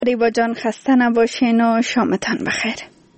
ریوا جان خسته نباشین و شامتان بخیر.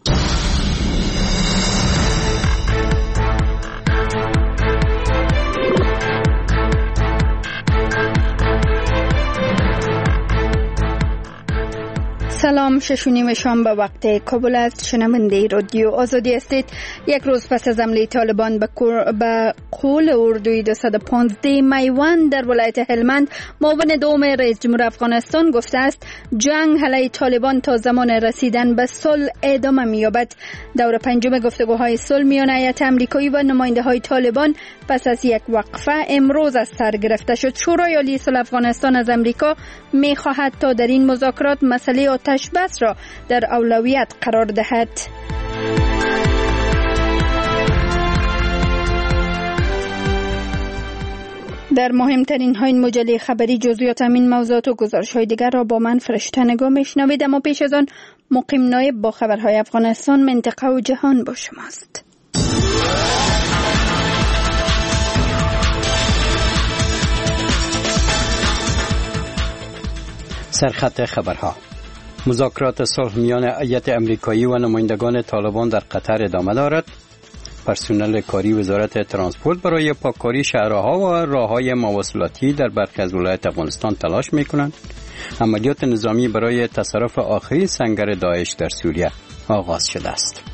سلام، 6:30 شام به وقت کابل است. شنونده رادیو آزادی هستید. یک روز پس از حمله طالبان به قول اردوی 215 میوند در ولایت هلمند، معاون دوم رئیس جمهور افغانستان گفته است جنگ علیه طالبان تا زمان رسیدن به صلح ادامه می‌یابد. دور پنجم گفتگوهای صلح میان هیئت آمریکایی و نماینده‌های طالبان پس از یک وقفه امروز از سر گرفته شد. شورای عالی صلح افغانستان از آمریکا می‌خواهد تا در این مذاکرات مسئله آتش بس را در اولویت قرار دهد. در مهمترین های مجله خبری جزئیات همین موضوعات و گزارش های دیگر را با من فرشته نگاه میشنوید، اما پیش از آن مقیم نایب با خبرهای افغانستان، منطقه و جهان با شماست. سرخط خبرها: مذاکرات صلح میان هیئت آمریکایی و نمایندگان طالبان در قطر ادامه دارد. پرسنل کاری وزارت ترانسپورت برای پاککاری شهرها و راههای مواصلاتی در برخی از ولایات افغانستان تلاش میکنند. عملیات نظامی برای تصرف آخرین سنگر داعش در سوریه آغاز شده است.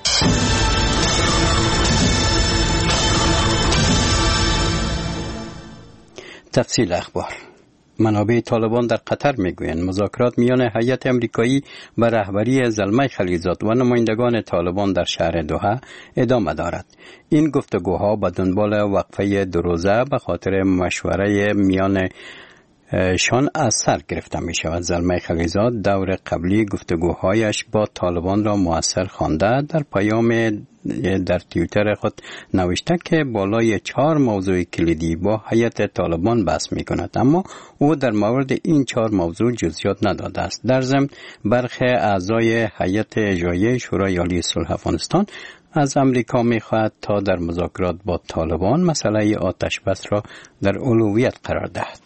تفصیل اخبار: منابع طالبان در قطر میگویند مذاکرات میان هیئت آمریکایی و رهبری زلمه خلیلزاد و نمایندگان طالبان در شهر دوحه ادامه دارد. این گفتگوها به دنبال وقفه 2 روزه به خاطر مشوره میان شان از سر گرفته می شود. زلمه خلیلزاد دور قبلی گفتگوهایش با طالبان را مؤثر خوانده در پیام در توییتر خود نوشته که بالای 4 موضوع کلیدی با هیئت طالبان بحث می کند، اما او در مورد این 4 موضوع جزئیات نداده است. در ضمن برخی اعضای هیئت اجرایی شورای عالی صلح افغانستان از امریکا می خواهد تا در مذاکرات با طالبان مسئله آتش بس را در اولویت قرار دهد.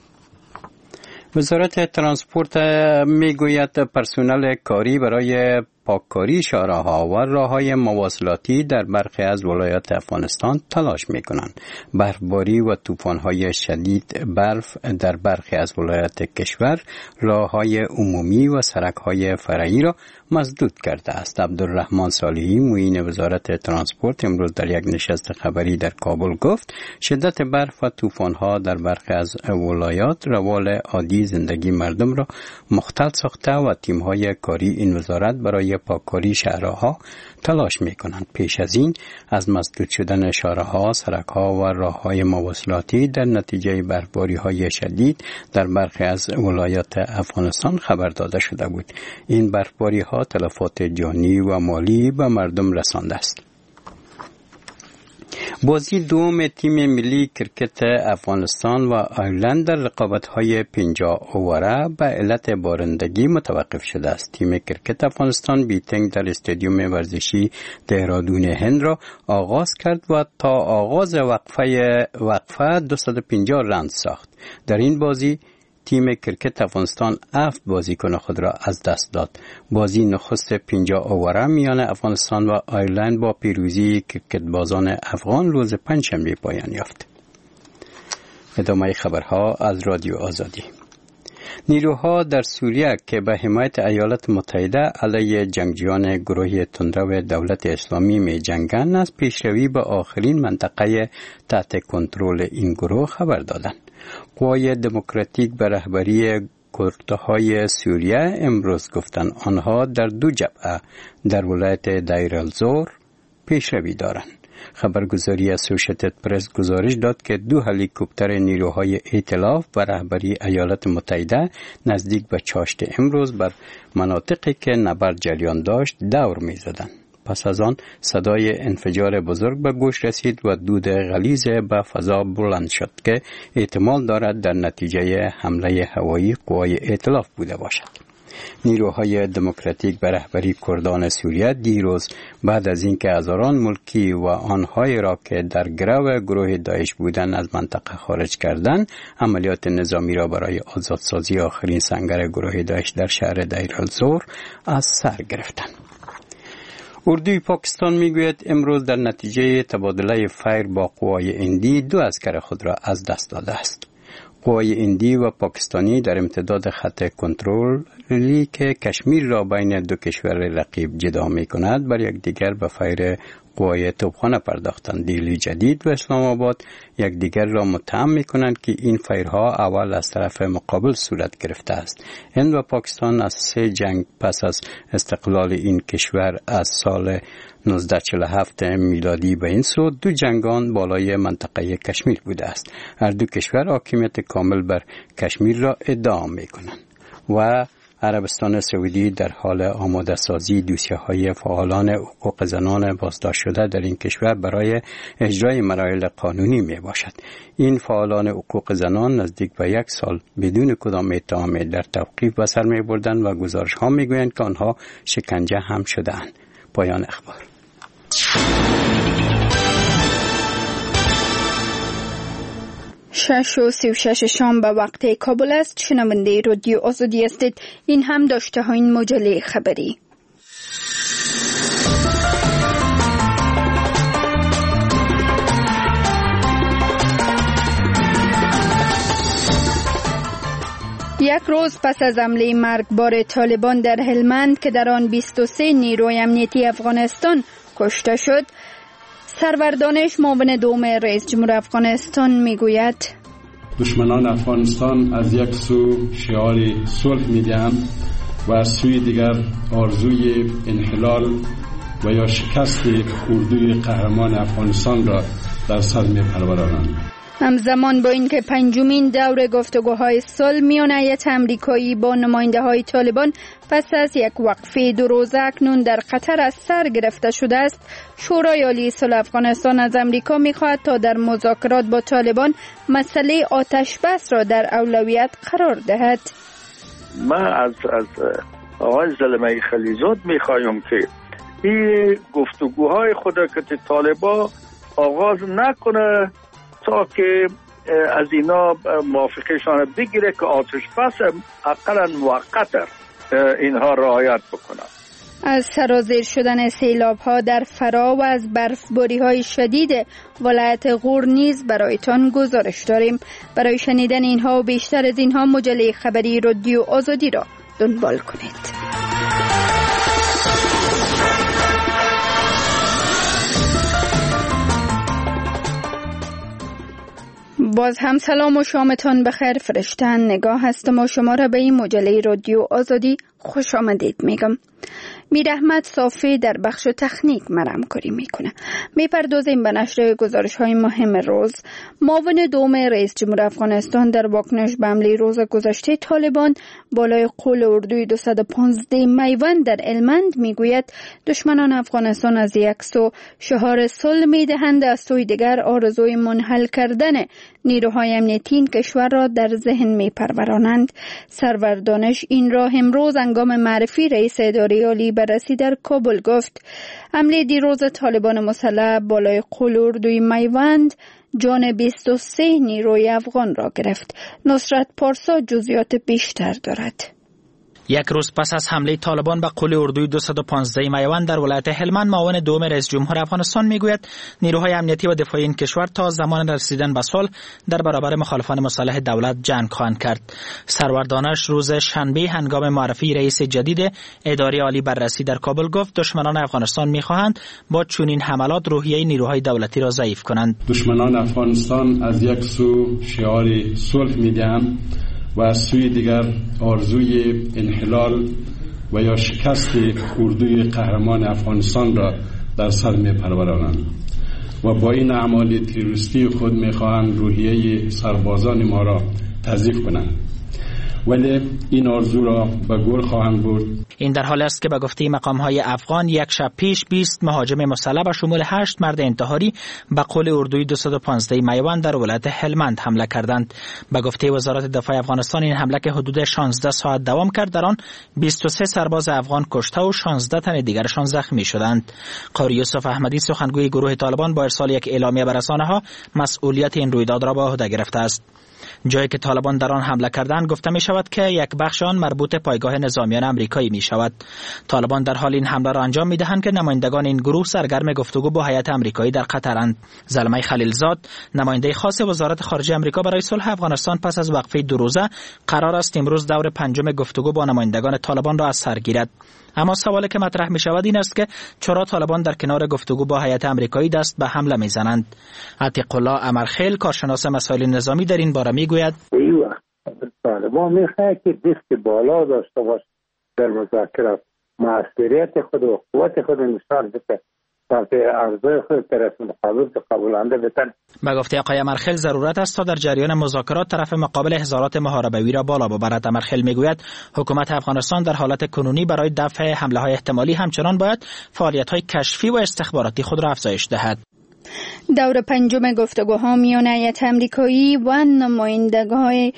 وزارت ترانسپورت میگوید پرسنل کاری برای پاککاری شهرها و راههای مواصلاتی در برخی از ولایات افغانستان تلاش میکنند. برفباری و طوفان‌های شدید برف در برخی از ولایات کشور راههای عمومی و سرک‌های فرعی را مسدود کرده است. عبدالرحمن صالحی معین وزارت ترانسپورت امروز در یک نشست خبری در کابل گفت شدت برف و طوفان‌ها در برخی از ولایات روال عادی زندگی مردم را مختل ساخته و تیم‌های کاری این وزارت برای پاککاری شهرها تلاش می‌کنند. پیش از این از مسدود شدن شهرها، سرک‌ها و راه‌های مواصلاتی در نتیجه برفباری‌های شدید در برخی از ولایات افغانستان خبر داده شده بود. این برفباری‌ها تلفات جانی و مالی به مردم رسانده است. بازی دوم تیم ملی کرکت افغانستان و آیرلند در رقابت‌های 50 اووره به علت بارندگی متوقف شده است. تیم کرکت افغانستان بیتنگ در استادیوم ورزشی دهرادون هند را آغاز کرد و تا آغاز وقفه 250 رن ساخت. در این بازی تیم کرکت افغانستان 7 بازیکن خود را از دست داد. بازی نخست 50 اووره میان افغانستان و آیرلند با پیروزی کرکت بازان افغان روز پنجشنبه پایان یافت. ادامه خبرها از رادیو آزادی. نیروها در سوریه که به حمایت ایالات متحده علیه جنگجویان گروه تندرو دولت اسلامی می جنگند از پیشروی به آخرین منطقه تحت کنترل این گروه خبر دادند. قوای دموکراتیک به رهبری کردهای سوریه امروز گفتند آنها در 2 جبهه در ولایت دیر الزور پیشروی دارند. خبرگزاری اسوشیتد پرس گزارش داد که 2 هلیکوپتر نیروهای ائتلاف و رهبری ایالات متحده نزدیک به چاشت امروز بر مناطقی که نبرد جریان داشت دور می‌زدند. پس از آن صدای انفجار بزرگ به گوش رسید و دود غلیظ به فضا بلند شد که احتمال دارد در نتیجه حمله هوایی قوای ائتلاف بوده باشد. نیروهای دموکراتیک به رهبری کردان سوریه دیروز بعد از اینکه هزاران ملکی و آنهایی را که در گروه داعش بودند از منطقه خارج کردند، عملیات نظامی را برای آزادسازی آخرین سنگر گروه داعش در شهر دیر الزور از سر گرفتند. اردوی پاکستان میگوید امروز در نتیجه تبادله فایر با قوای هندی 2 عسکر خود را از دست داده است. قوای هندی و پاکستانی در امتداد خط کنترلی که کشمیر را بین دو کشور رقیب جدا می کند بر یکدیگر به فایر قوای توپخانه پرداختند. دیلی جدید و اسلام آباد یکدیگر را متهم می کنند که این فایرها اول از طرف مقابل صورت گرفته است. هند و پاکستان از 3 جنگ پس از استقلال این کشور از سال 1947 میلادی به این سو 2 جنگان بالای منطقه کشمیر بوده است. هر دو کشور حاکمیت کامل بر کشمیر را ادعا می کنند و عربستان سعودی در حال آماده سازی دوسیه‌های فعالان حقوق زنان بازداشت شده در این کشور برای اجرای مراحل قانونی می باشد. این فعالان حقوق زنان نزدیک به 1 سال بدون کدام اتهام در توقیف به سر می بردند و گزارش‌ها می گویند که آنها شکنجه هم شده‌اند. پایان اخبار. 6:36 شام به وقت کابل است. شنونده رادیو آزادی هستید. این هم داشته ها این مجله خبری. یک روز پس از حمله مرگبار طالبان در هلمند که در آن 23 نیروی امنیتی افغانستان کشته شد، سرور دانش معاون دوم رئیس جمهور افغانستان میگوید دشمنان افغانستان از یک سو شعار صلح میدهند و از سوی دیگر آرزوی انحلال و یا شکست اردوی قهرمان افغانستان را در سر میپرورانند. همزمان با اینکه 5مین دور گفتگوهای صلح میان هیئت آمریکایی با نماینده‌های طالبان پس از یک وقفه 2 روزه اکنون در قطر از سر گرفته شده است، شورای عالی صلح افغانستان از آمریکا می‌خواهد تا در مذاکرات با طالبان مسئله آتش بس را در اولویت قرار دهد. ما از آقای زلمه خلیزاد می‌خوایم که این گفتگوهای خود که طالبان آغاز نکنه تا که از اینا موافقهشان بگیره که آتش بس اقلا موقت اینها رعایت بکنن. از سرازیر شدن سیلاب‌ها در فرا و از برفباری‌های شدید ولایت غور نیز برایتان گزارش داریم. برای شنیدن اینها و بیشتر از اینها مجله خبری رادیو آزادی را دنبال کنید. باز هم سلام و شامتان بخیر. فرشتن نگاه هستم و شما را به این مجله رادیو آزادی خوش آمدید میگم. میر احمد صافی در بخش تکنیک همکاری میکنه. میپردازیم به نشر گزارش های مهم روز. معاون دوم رئیس جمهور افغانستان در واکنش به حمله روز گذشته طالبان بالای قول اردوی 215 میوند در هلمند میگوید دشمنان افغانستان از یک سو شعار صلح میدهند، از سوی دیگر آرزوی منحل کردن نیروهای امنیتی این کشور را در ذهن میپرورانند. سرور دانش این را امروز هنگام معرفی رئیس اداره عالی بررسی در کابل گفت. حمله دیروز طالبان مسلح بالای قول اردوی میوند جان 23 نیروی افغان را گرفت. نصرت پارسا جزئیات بیشتر دارد. یک روز پس از حمله طالبان به قول اردوی 215 میوند در ولایت هلمند، معاون دوم رئیس جمهور افغانستان میگوید نیروهای امنیتی و دفاعی این کشور تا زمان رسیدن به صلح در برابر مخالفان مسلح دولت جنگ خواهند کرد. سرور دانش روز شنبه هنگام معرفی رئیس جدید اداره عالی بررسی در کابل گفت دشمنان افغانستان میخواهند با چنین حملات روحیه نیروهای دولتی را ضعیف کنند. دشمنان افغانستان از یک سو شعار صلح میدهند و از سوی دیگر آرزوی انحلال و یا شکست اردوی قهرمان افغانستان را در سر می‌پرورانند و با این اعمال تروریستی خود می‌خواهند روحیه سربازان ما را تضعیف کنند. ولی این آرزو را به گل خواهند برد. این در حالی است که به گفته مقام‌های افغان یک شب پیش 20 مهاجم مسلح به شمول 8 مرد انتحاری به قول اردوی 215 میوند در ولایت هلمند حمله کردند. به گفته وزارت دفاع افغانستان این حمله که حدود 16 ساعت دوام کرد، در آن 23 سرباز افغان کشته و 16 تن دیگرشان زخمی شدند. قاری یوسف احمدی سخنگوی گروه طالبان با ارسال یک اعلامیه به رسانه‌ها مسئولیت این رویداد را به عهده گرفته است. جایی که طالبان در آن حمله کردند گفته می شود که یک بخش آن مربوط پایگاه نظامیان امریکایی می شود. طالبان در حال این حمله را انجام می دهند که نمایندگان این گروه سرگرم گفتگو با هیئت امریکایی در قطرند. زلمه خلیلزاد، نماینده خاص وزارت خارجه امریکا برای صلح افغانستان، پس از وقفه 2 روزه قرار است امروز دور 5 گفتگو با نمایندگان طالبان را از سر گیرد. اما سوالی که مطرح می شود این است که چرا طالبان در کنار گفتگو با هیئت امریکایی دست به حمله می زنند. عتیق الله امرخیل، کارشناس مسائل نظامی، در این باره می گوید طالبان می خواهد که دست بالا داشته باشه در مذاکرات، موثریت خود و قوت خود نشان بده تا ارزوی خود طرف مقابل قبولنده بتن. به گفته آقای امرخیل ضرورت است تا در جریان مذاکرات طرف مقابل اظهارات محاربه‌وی را بالا ببرد. امرخیل میگوید حکومت افغانستان در حالت کنونی برای دفع حمله‌های احتمالی همچنان باید فعالیت‌های کشفی و استخباراتی خود را افزایش دهد. دور 5 گفتگوها میان هیئت امریکایی و نمایندگان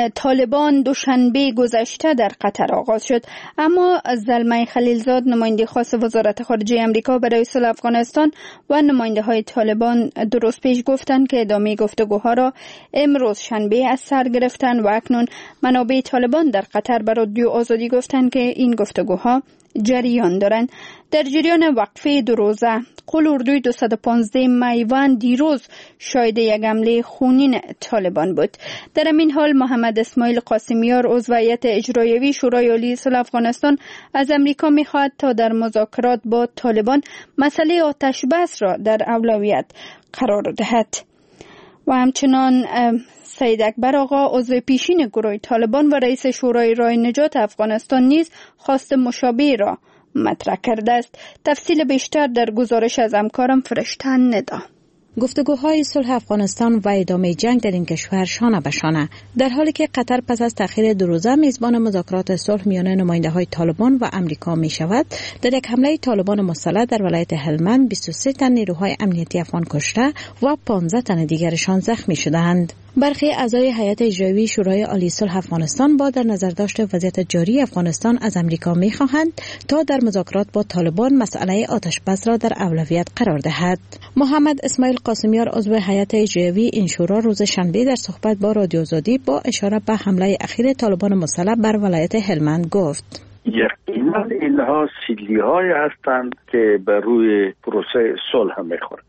طالبان دوشنبه گذشته در قطر آغاز شد، اما زلمه خلیلزاد، نماینده خاص وزارت خارجه امریکا برای صلح افغانستان و نماینده های طالبان درست پیش گفتند که ادامه گفتگوها را امروز شنبه از سر گرفتند و اکنون منابع طالبان در قطر به رادیو آزادی گفتند که این گفتگوها جریان دارند. در جریان وقفه 2 روزه قول اردوی 215 میوند دیروز شاهد یک حمله خونین طالبان بود. در این حال محمد اسماعیل قاسمیار، عضو هیئت اجرایوی شورای عالی صلح افغانستان، از امریکا می‌خواهد تا در مذاکرات با طالبان مسئله آتش بس را در اولویت قرار دهد. و همچنان سید اکبر آقا، عضو پیشین گروه طالبان و رئیس شورای راه نجات افغانستان، نیز خواست مشابه را مطرح کرده است. تفصیل بیشتر در گزارش از همکارم فرشته ندا. گفتگوهای صلح افغانستان و ادامه جنگ در این کشور شانه به شانه، در حالی که قطر پس از تأخیر 2 روزه میزبان مذاکرات صلح میان نماینده‌های طالبان و امریکا می شود، در یک حمله طالبان مسلح در ولایت هلمند 23 تن نیروهای امنیتی افغان کشته و 15 تن دیگرشان زخمی شدند. برخی اعضای هیئت اجرایی شورای عالی صلح افغانستان با در نظر داشت وضعیت جاری افغانستان از امریکا می‌خواهند تا در مذاکرات با طالبان مسئله آتش بس را در اولویت قرار دهد. محمد اسماعیل قاسمیار، عضو هیئت اجرایی این شورا، روز شنبه در صحبت با رادیو آزادی با اشاره به حمله اخیر طالبان مسلح بر ولایت هلمند گفت: یقینا اینها سیلی‌های هستند که بر روی پروسه صلح میخورند.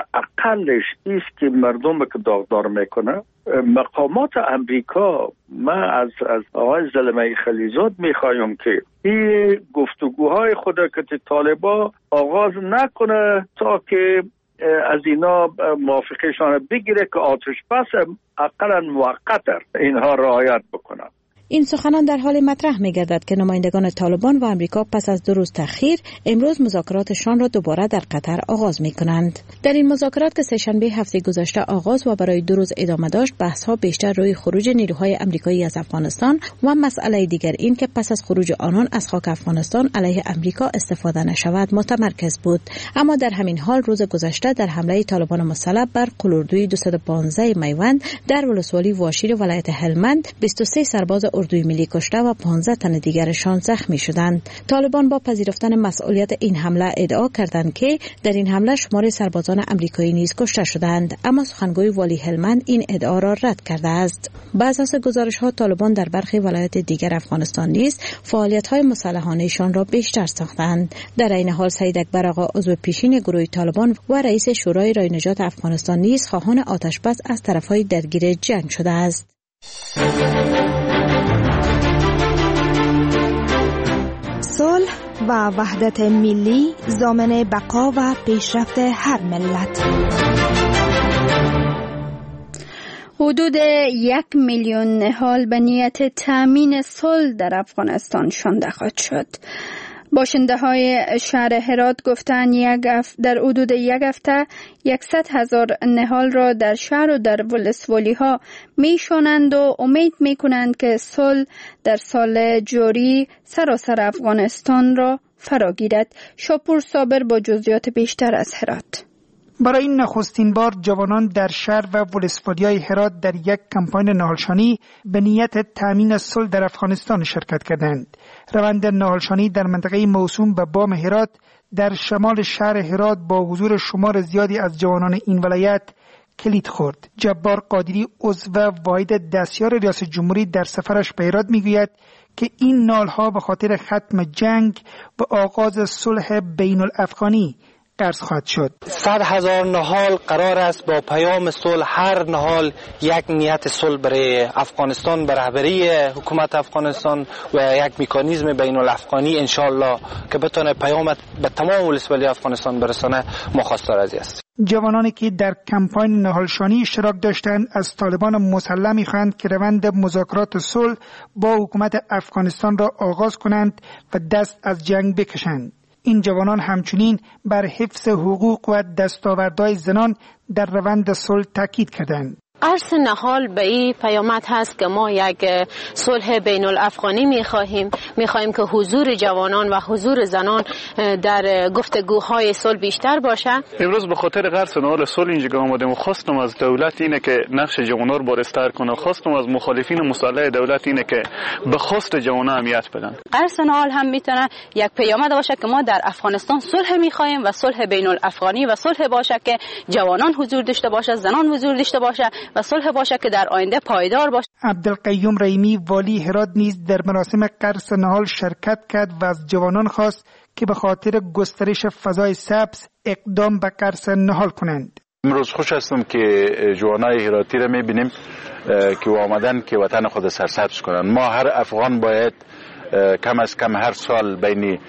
حداقلش است که مردم که داغدار میکنه مقامات امریکا. من از آقای زلمه خلیلزاد میخوایم که این گفتگوهای خود که طالبا آغاز نکنه تا که از اینا موافقتشان بگیره که آتش بس اقلا موقت اینها رعایت بکنن. این سخنان در حال مطرح می‌گردد که نمایندگان طالبان و امریکا پس از 2 روز تأخیر امروز مذاکراتشان را دوباره در قطر آغاز می‌کنند. در این مذاکرات که سه‌شنبه هفته گذشته آغاز و برای 2 روز ادامه داشت، بحث‌ها بیشتر روی خروج نیروهای امریکایی از افغانستان و مسئله دیگر این که پس از خروج آنان از خاک افغانستان علیه امریکا استفاده نشود متمرکز بود. اما در همین حال روز گذشته در حمله طالبان مسلح بر قلوردوی 215 میوند در ولسوالی واشیر ولایت هلمند 23 سرباز اردوی ملی کشته و 15 تن دیگرشان زخمی شدند. طالبان با پذیرفتن مسئولیت این حمله ادعا کردند که در این حمله شمار سربازان امریکایی نیز کشته شدند، اما سخنگوی والی هلمند این ادعا را رد کرده است. بر اساس گزارش‌ها طالبان در برخی ولایات دیگر افغانستان نیز فعالیت‌های مسلحانه‌شان را بیشتر ساختند. در این حال سید اکبر آقا، عضو پیشین گروه طالبان و رئیس شورای راه نجات افغانستان، نیز خواهان آتش بس از طرف‌های درگیر جنگ شده است. صلح و وحدت ملی ضامن بقا و پیشرفت هر ملت. حدود 1 میلیون نهال به نیت تامین صلح در افغانستان شانده خواهد شد. باشنده های شهر هرات گفتند در حدود یک هفته 100,000 نهال را در شهر و در ولسوالی ها میشانند و امید میکنند که صلح در سال جاری سراسر افغانستان را فرا گیرد. شاپور صابر با جزئیات بیشتر از هرات. برای این نخستین بار جوانان در شهر و ولسوالی‌های هرات در یک کمپاین نهالشانی به نیت تامین صلح در افغانستان شرکت کردند. روند نهالشانی در منطقه موسوم به بام هرات در شمال شهر هرات با حضور شمار زیادی از جوانان این ولایت کلید خورد. جبار قادری عضو واحد دستیار ریاست جمهوری در سفرش به هرات میگوید که این نالها به خاطر ختم جنگ و آغاز صلح بین الافغانی قرض خواهد شد. 100,000 نهال قرار است با پیام صلح، هر نهال یک نیت صلح برای افغانستان به رهبری حکومت افغانستان و یک مکانیزم بین الافغانی انشالله که بتونه پیام به تمام ولسوالی افغانستان برسانه ما خواستار از است. جوانانی که در کمپاین نهالشانی اشتراک داشتند از طالبان مسلح می‌خواهند که روند مذاکرات صلح با حکومت افغانستان را آغاز کنند و دست از جنگ بکشند. این جوانان همچنین بر حفظ حقوق و دستاوردهای زنان در روند صلح تاکید کردند. قرض نهال به این پیامد هست که ما یک صلح بین الافغانی میخواهیم که حضور جوانان و حضور زنان در گفتگوهای صلح بیشتر باشه. امروز به خاطر قرض نهال صلح اینجا آمدیم و خواستم از دولت اینه که نقش جوانان رو بارستر کنه. خواستم از مخالفین مسلح دولت اینه که به خواست جوانان اهمیت بدن. قرض نهال هم میتونه یک پیامد باشه که ما در افغانستان صلح میخواهیم و صلح بین الافغانی و صلح باشه که جوانان حضور داشته باشه، زنان حضور داشته باشه و صلح باشه که در آینده پایدار باشه. عبدالقیوم رحیمی والی هرات نیز در مراسم قرض نهال شرکت کرد و از جوانان خواست که به خاطر گسترش فضای سبز اقدام به قرض نهال کنند. امروز خوش هستم که جوانای هراتی را میبینیم که آمدن که وطن خود سرسبز کنند. ما هر افغان باید کم از کم هر سال بین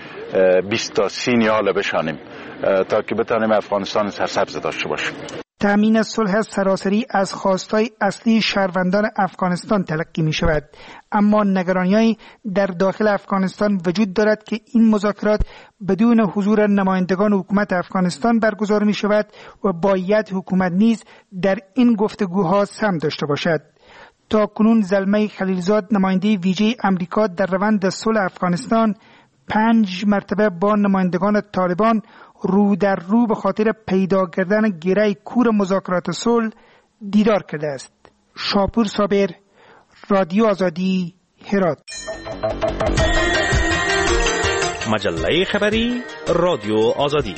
20 تا 30 نیال بشانیم تا که بتانیم افغانستان سرسبز داشته باشیم. تامین صلح سراسری از خواستهای اصلی شهروندان افغانستان تلقی می شود، اما نگرانی‌هایی در داخل افغانستان وجود دارد که این مذاکرات بدون حضور نمایندگان حکومت افغانستان برگزار می شود و باید حکومت نیز در این گفتگوها سهم داشته باشد. تا کنون زلمه خلیلزاد نماینده ویژه امریکا در روند صلح افغانستان 5 مرتبه با نمایندگان طالبان رو در رو به خاطر پیدا کردن گره کور مذاکرات صلح دیدار کرده است. شاپور صابر، رادیو آزادی، هرات. مجله خبری رادیو آزادی.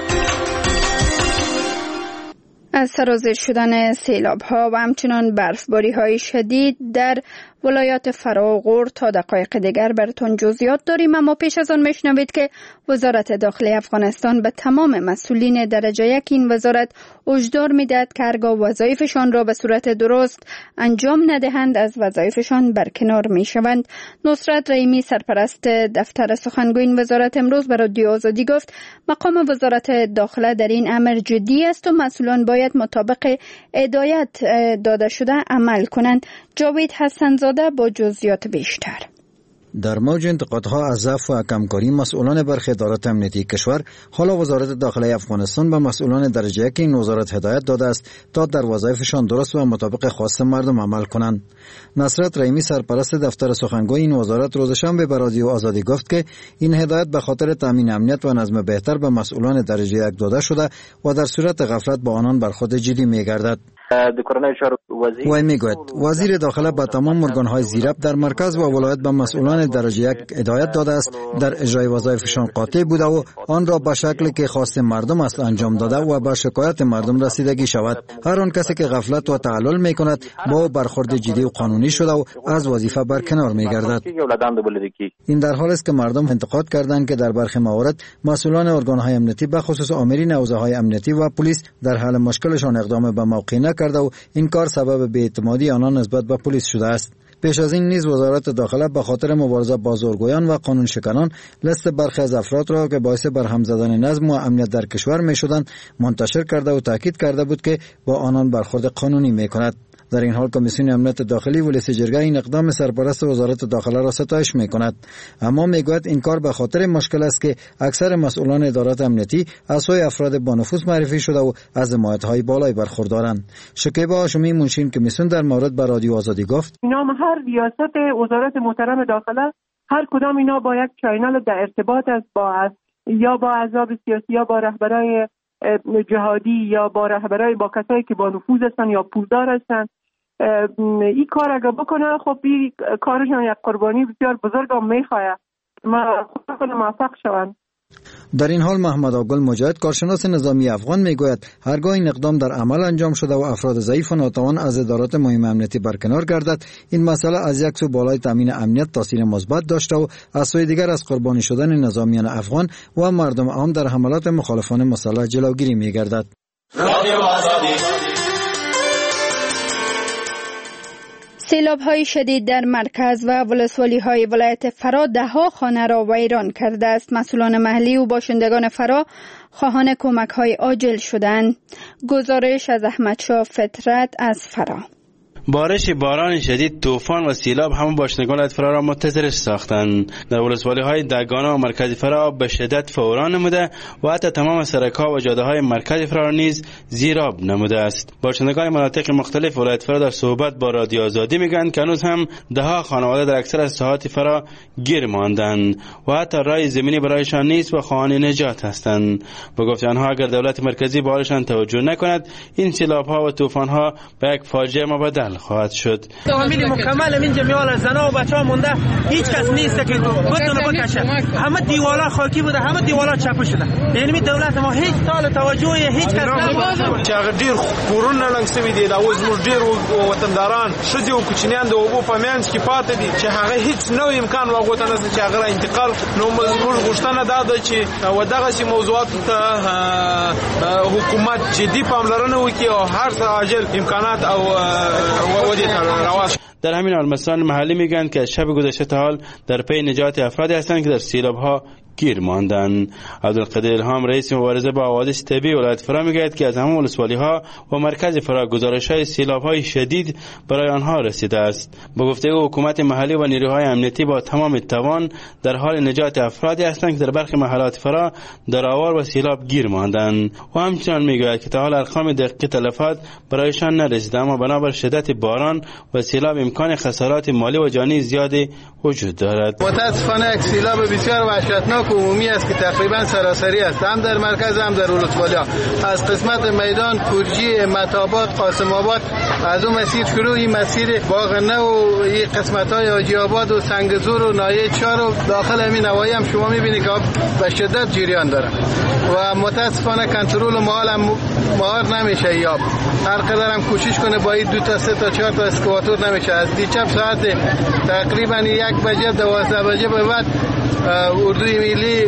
از سرازیر شدن سیلاب‌ها و همچنان برفباری‌های شدید در ولایات فرا و غور تا دقایق دیگر براتون جزئیات داریم، اما پیش از آن میشنوید که وزارت داخلی افغانستان به تمام مسئولین درجه یک این وزارت هشدار می‌دهد که هرگاه وظایفشان را به صورت درست انجام ندهند از وظایفشان برکنار میشوند. نصرت رحیمی سرپرست دفتر سخنگوی این وزارت امروز به رادیو آزادی گفت مقام وزارت داخله در این امر جدی است و مسئولان باید مطابق هدایت داده شده عمل کنند. جاوید حسن زاده با جزئیات بیشتر. در موج انتقادها از ضعف و کمکاری مسئولان برخی ادارات امنیتی کشور، حالا وزارت داخلی افغانستان به مسئولان درجه یک این وزارت هدایت داده است تا در وظایفشان درست و مطابق خواست مردم عمل کنند. نصرت رحیمی سرپرست دفتر سخنگوی این وزارت روز شنبه به رادیو آزادی گفت که این هدایت به خاطر تامین امنیت و نظم بهتر به مسئولان درجه یک داده شده و در صورت غفلت با آنان برخورد جدی می‌گردد. وی میگوید وزیر داخله به تمام ارگان‌های زیرب در مرکز و ولایت به مسئولان درجه یک هدایت داده است در اجرای وظایفشان قاطع بوده و آن را به شکلی که خواست مردم است انجام داده و به شکایت مردم رسیدگی شود. هر آن کسی که غفلت و تعلل میکند با برخورد جدی و قانونی شده و از وظیفه برکنار میگردد. این در حالی است که مردم انتقاد کردند که در برخی موارد مسئولان ارگان‌های امنیتی به خصوص آمرین حوزه‌های امنیتی و پلیس در حل مشکلشان اقدام به موقع کرده و این کار سبب بی‌اعتمادی آنان نسبت به پلیس شده است. پیش از این نیز وزارت داخله به خاطر مبارزه با زورگویان و قانون شکنان لیست برخی از افراد را که باعث برهم زدن نظم و امنیت در کشور می‌شدند منتشر کرده و تاکید کرده بود که با آنان برخورد قانونی می‌کند. در این حال کمیسیون امنیت داخلی ولایت جرگه این اقدام سرپرست وزارت داخله را ستایش می‌کند، اما میگوید این کار به خاطر مشکل است که اکثر مسئولان ادارات امنیتی از سوی افراد با نفوذ معرفی شده و از حمایت‌های بالای برخوردارند. شکیبا هاشمی منشی کمیسیون در مورد به رادیو آزادی گفت: نام هر ریاست وزارت محترم داخله هر کدام اینا با یک چینل در ارتباط است یا با احزاب سیاسی یا با رهبرای جهادی یا با رهبرای با کسایی که با نفوذ هستن یا پولدار هستن. این کار اگه بکنه خب این کارشان یک قربانی بسیار بزرگ هم میخواه. ما خدا کنه موفق شوند. در این حال محمد آقل مجاهد کارشناس نظامی افغان میگوید هرگاه این اقدام در عمل انجام شده و افراد ضعیف و ناتوان از ادارات مهم امنیتی برکنار گردد، این مسئله از یک سو بالای تامین امنیت تاثیر مثبت داشته و از سوی دیگر از قربانی شدن نظامیان افغان و مردم عام در حملات مخالفان مسلح جلوگیری میگردد. سیلاب‌های شدید در مرکز و ولسوالی‌های ولایت فرا ده‌ها خانه را ویران کرده است. مسئولان محلی و باشندگان فرا خواهان کمک‌های عاجل شدند. گزارش از احمدشاه فطرت از فرا. بارش باران شدید، طوفان و سیلاب همه باشندگان فرا را متضرر ساختند. در ولسوالی‌های دگانه و مرکز فرا به شدت فوران نموده و حتی تمام سرک‌ها و جاده‌های مرکز فرا نیز زیراب نموده است. باشندگان مناطق مختلف ولایت فرا در صحبت با رادیو آزادی میگویند که هنوز هم ده‌ها خانواده در اکثر از ساحات فرا گیر ماندند و حتی راه زمینی برایشان نیست و خواهان نجات هستند. به گفت آنها اگر دولت مرکزی به حالشان توجه نکند، این سیلاب‌ها و طوفان‌ها به یک فاجعه مبدل خواهد شد. فامیل مکمل اینجا میال زنا و بچه‌ها مونده، هیچ کس نیست که بتونه بکشه. همه دیوالا خاکی بوده، همه دیوالا چپه شده. یعنی دولت ما هیچ طال توجه هیچ کس نمیکنه. چې ډیر کورونه لنګ سوي دي، دا اوس موږ ډیر وطنداران ښځې او کوچنیان د اوبو په منځ کې پاتې دي چې هغه هیڅ نو امکان واغو ته نه چې هغه انتقال نو موږ غوښتنه دا ده چې ودغه موضوعات ته حکومت جدي پاملرنه وکړي او هر څه عاجل امکانات او در همین حال مسئولان محلی میگن که از شب گذشته تا حال در پی نجات افرادی هستند که در سیلاب‌ها گیر ماندند. عبدالقادر الهام رئیس مبارزه با حوادث طبیعی ولایت فرا میگوید که از همه ولسوالی‌ها و مرکز فرا گزارش‌های سیلاب‌های شدید برای آنها رسیده است. با گفته حکومت محلی و نیروهای امنیتی با تمام توان در حال نجات افرادی هستند که در برخی محلات فرا در آوار و سیلاب گیر ماندند و همچنان میگوید که تا حال ارقام دقیق تلفات برایشان نرسیده، اما بنابر شدت باران و سیلاب امکان خسارات مالی و جانی زیادی وجود دارد. متاسفانه یک سیلاب بسیار وحشتناک عمومی است که تقریبا سراسری است، هم در مرکز هم در ولسوالی‌ها. از قسمت میدان کرجی، متابات، قاسم آباد از اون مسیر شروع، این مسیر باغ نو و این قسمت‌های حاجی آباد و سنگزور و نایه 4 و داخل همین نواحی هم شما می‌بینید که به شدت جریان داره و متاسفانه کنترل مال هم مهار نمیشه. یا هر قدر هم کوشش کنه با این 2 تا 3 تا 4 تا اسکواتور نمیشه. از دیشب ساعت تقریبا 1 بجه 12 بجه به بعد اردوی ملی،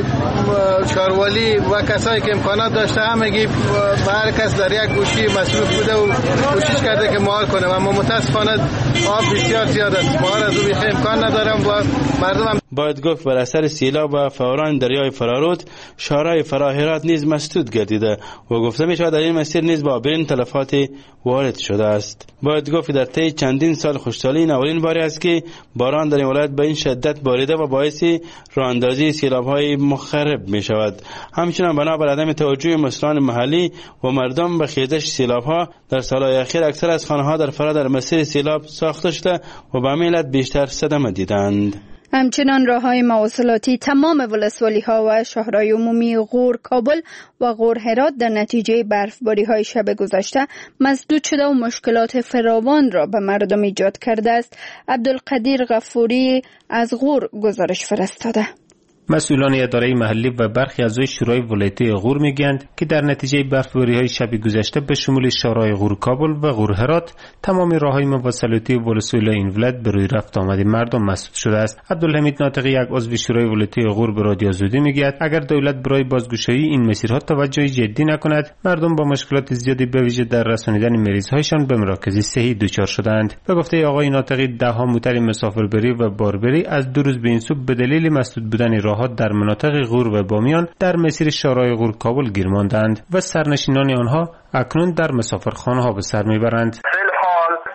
چاروالی و کسایی که امکانات داشته همگی هر کس در یک گوشی مصروف بوده و کوشش کرده که مهار کنه و اما متاسفانه آب بسیار زیاد است. مهار از او امکان ندارم و مردم باید گفت بر اثر سیلاب و فوران دریای فرارود شهرهای فراهرات نیز مسدود گردیده و گفته می شود در این مسیر نیز با بیرون تلفات وارد شده است. باید گفت در طی چندین سال خشکسالی این اولین باری است که باران در این ولایت به این شدت باریده و باعث راهاندازی سیلاب‌های مخرب می شود. همچنین بنابر عدم توجه مسئولان محلی و مردم به خیزش سیلاب‌ها در سالهای اخیر اکثر از خانه‌ها در فرا در مسیر سیلاب ساخته شده و به همین علت بیشتر صدمه دیدند. همچنان راه‌های مواصلاتی تمام ولسوالی‌ها و شهرهای عمومی غور کابل و غور هرات در نتیجه برفباری‌های شب گذشته مسدود شده و مشکلات فراوان را به مردم ایجاد کرده است. عبدالقادر غفوری از غور گزارش فرستاده. مسئولان اداره محلی و برخی اعضای شورای ولایتی غور میگویند که در نتیجه برفباری‌های شب گذشته به شمول شهرهای غور کابل و غور هرات تمام راه‌های مواصلاتی ولسوالی این ولایت به روی رفت آمد مردم مسدود شده است. عبدالحمید ناطقی، یک عضو شورای ولایتی غور، به رادیو آزادی میگوید اگر دولت برای بازگشایی این مسیرها توجه جدی نکند، مردم با مشکلات زیادی به ویژه در رسانیدن مریض‌هایشان به مراکز صحی دچار شدند. به گفته آقای ناطقی، ده‌ها موتر مسافربری و باربری از 2 روز به این سو به دلیل مسدود بودن راه در مناطق غور و بامیان در مسیر شهرهای غور کابل گیر ماندند و سرنشینان آنها اکنون در مسافرخانه‌ها به سر میبرند. بخش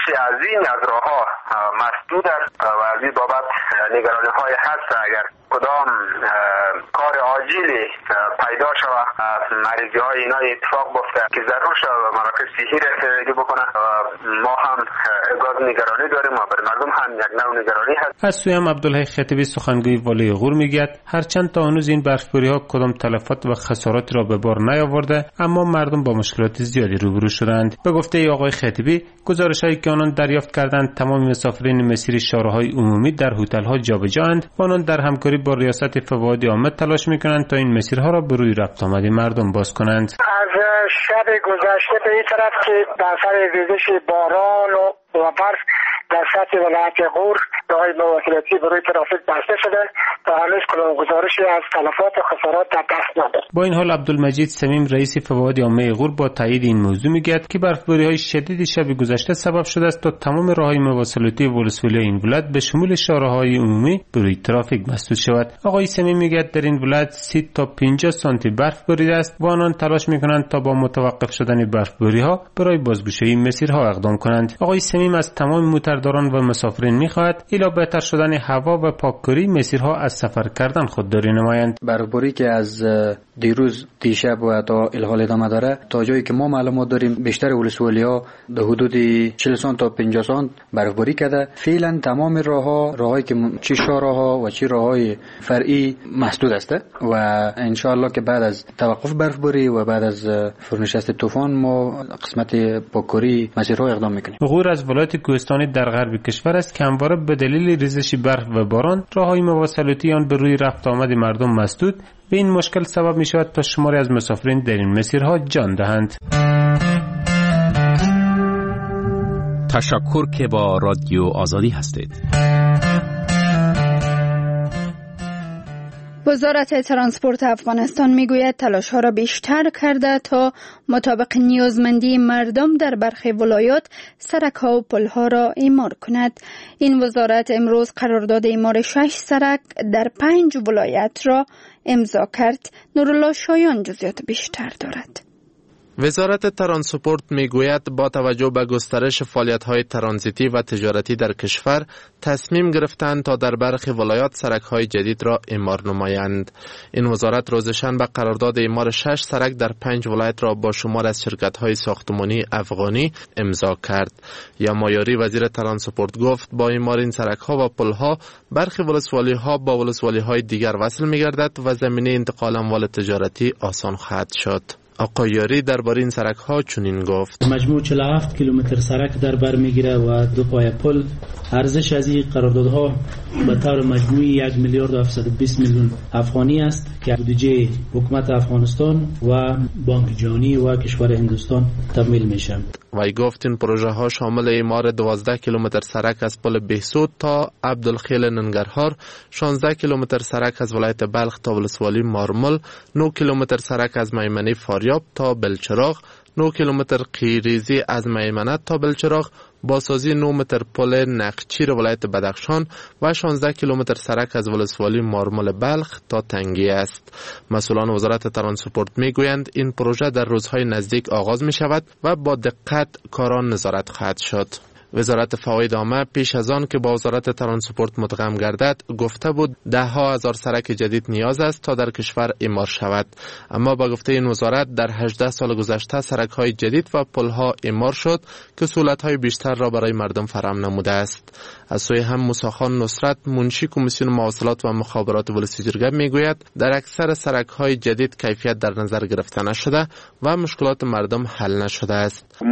بخشی عظیم از راهها مسدود است و از این بابت نگرانی های هست اگر کدام کار عاجلی پیدا شود مریضی های اینا اتفاق بیفته که ضرور شود و مراکز صحی رسیدگی بکنه ما هم ابراز نگرانی داریم و بر مردم هم یک نوع نگرانی هست. از سوی هم عبدالحی خطیبی سخنگوی والی غور میگوید هرچند تا هنوز این برفباری ها کدام تلفات و خساراتی را به بار نیاورده اما مردم با مشکلات زیادی روبرو شدند. به گفته ای آقای خطیبی گزارش هایی که آنان دریافت کردند تمام مسافرین مسیر شارع‌های عمومی در هتل ها جابجااند و آنان در همکاری با ریاست فوادی عامه تلاش میکنند تا این مسیرها را به روی رفت آمد مردم باز کنند. از شب گذشته به این طرف که در سر ریزش باران و برف در سطح ولایت غور راههای مواصلاتی برای ترافیک بسته شده و هنوز کدام گزارشی از تلفات و خسارات در دست ندارد. با این حال عبدالمجید صمیم رئیس فوادی عامه غور با تایید این موضوع میگوید که برفباری‌های شدید شب گذشته سبب شده است تا تمام راههای مواصلاتی ولسوالی این ولایت به شمول شارع‌های عمومی برای ترافیک مسدود شود. آقای صمیم میگوید در این ولایت 30 تا 50 سانتی برف باریده است و آنان تلاش میکنند تا با متوقف شدن برفباری‌ها برای بازگشایی مسیرها اقدام کنند. آقای صمیم از تمام موترداران و مسافرین میخواهد الی بهتر شدن هوا و پاککاری مسیرها از سفر کردن خودداری نمایند. برفباری که از دیروز دیشب و تا الحال ادامه داره تا جایی که ما معلومات داریم بیشتر ولسوالی‌ها در حدود 40 سانت تا 50 سانت برفباری کرده. فعلا تمام راههایی که چه شارع‌ها و چه راههای فرعی مسدود است و ان شاء الله که بعد از توقف برفباری و بعد از فرونشست طوفان ما قسمت پاککاری مسیرها اقدام میکنیم. غور از ولایت کوهستانی در غرب کشور است که همواره به دلیل ریزش برف و باران راههای مواصلاتی آن به روی رفت آمد مردم مسدود و این مشکل سبب می شود تا شماری از مسافرین در این مسیرها جان دهند. تشکر که با رادیو آزادی هستید. وزارت ترانسپورت افغانستان میگوید تلاش‌ها را بیشتر کرده تا مطابق نیازمندی مردم در برخی ولایات سرک‌ها و پل‌ها را اعمار کند. این وزارت امروز قرارداد اعمار 6 سرک در 5 ولایت را امضا کرد. نورالله شایان جزئیات بیشتر دارد. وزارت ترانسپورت میگوید با توجه به گسترش فعالیت‌های ترانزیتی و تجارتی در کشور تصمیم گرفتند تا در برخی ولایات سرک‌های جدید را اعمار نمایند. این وزارت روز شنبه قرارداد اعمار 6 سرک در 5 ولایت را با شمار از شرکت‌های ساختمانی افغانی امضا کرد. یامایاری وزیر ترانسپورت گفت با اعمار این سرک‌ها و پل‌ها برخی ولسوالی‌ها با ولسوالی‌های دیگر وصل می‌گردد و زمینه انتقال اموال تجارتی آسان خواهد شد. آقای یاری درباره این سرک ها چنین گفت: مجموع 47 کیلومتر سرک در بر میگیره و 2 پای پل. ارزش از این قراردادها به طور مجموعی 1 میلیارد و 720 میلیون افغانی است که بودجه حکومت افغانستان و بانک جهانی و کشور هندوستان تکمیل میشن. وی گفت این پروژه ها شامل اعمار 12 کیلومتر سرک از پل بهسود تا عبدالخیل ننگرهار، 16 کیلومتر سرک از ولایت بلخ تا ولسوالی مارمل، 9 کیلومتر سرک از میمنه فاریاب تا بلچراغ، 9 کیلومتر قیریزی از میمنه تا بلچراغ، بازسازی 9 متر پل نقچیر ولایت بدخشان و 16 کیلومتر سرک از ولسوالی مارمل بلخ تا تنگی است. مسئولان وزارت ترانسپورت میگویند این پروژه در روزهای نزدیک آغاز می شود و با دقت کاران نظارت خواهد شد. وزارت فواید عامه پیش از آن که با وزارت ترانسپورت مدغم گردد گفته بود 10,000 سرک جدید نیاز است تا در کشور اعمار شود، اما با گفته این وزارت در 18 سال گذشته سرک‌های جدید و پل‌ها اعمار شد که سهولت‌های بیشتر را برای مردم فراهم نموده است. از سوی هم موسیخان نصرت منشی کمیسیون مواصلات و مخابرات ولسواجرگه میگوید در اکثر سرک‌های جدید کیفیت در نظر گرفته نشده و مشکلات مردم حل نشده است.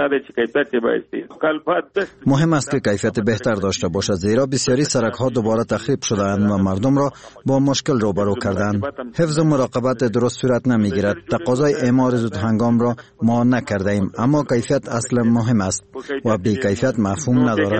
مهم است که کیفیت بهتر داشته باشد، زیرا بسیاری سرک‌ها دوباره تخریب شده‌اند و مردم را با مشکل روبرو کردند. حفظ و مراقبت درست صورت نمی‌گیرد. تقاضای اعمار زود هنگام را ما نکرده ایم، اما کیفیت اصلا مهم است و بی کیفیت مفهوم ندارد.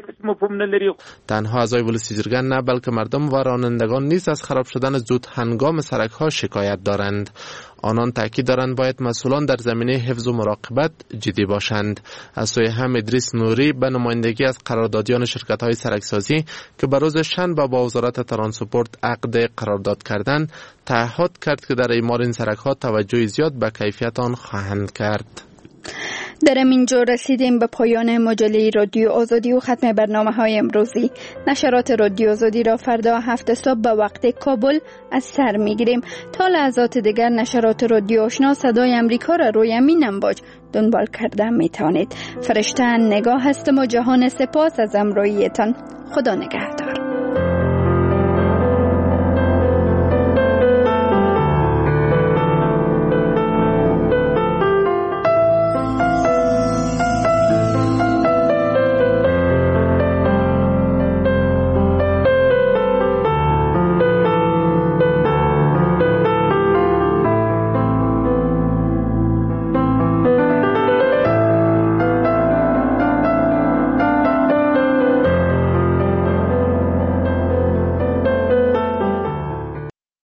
تنها اعضای ولسواجرگه نه بلکه مردم و رانندگان نیز از خراب شدن زود هنگام سرک‌ها شکایت دارند. آنان تاکید دارند باید مسئولان در زمینه حفظ و مراقبت جدی باشند. از سوی هم ادریس نوری به نمایندگی از قراردادیان شرکت‌های سرکسازی که به روز شنبه با وزارت ترانسپورت عقد قرارداد کردند تعهد کرد که در اعمار این سرک‌ها توجه زیاد به کیفیت آن خواهند کرد. در اینجا رسیدیم به پایان مجله رادیو آزادی و ختم برنامه‌های امروزی. نشرات رادیو آزادی را فردا 7 صبح به وقت کابل از سر می‌گیریم. تا لحظات دیگر نشرات رادیو آشنا صدای امریکا را روی همین امواج دنبال کرده می‌توانید. فرشته نگاه هستم و جهان سپاس از همراهیتان. خدا نگهدار.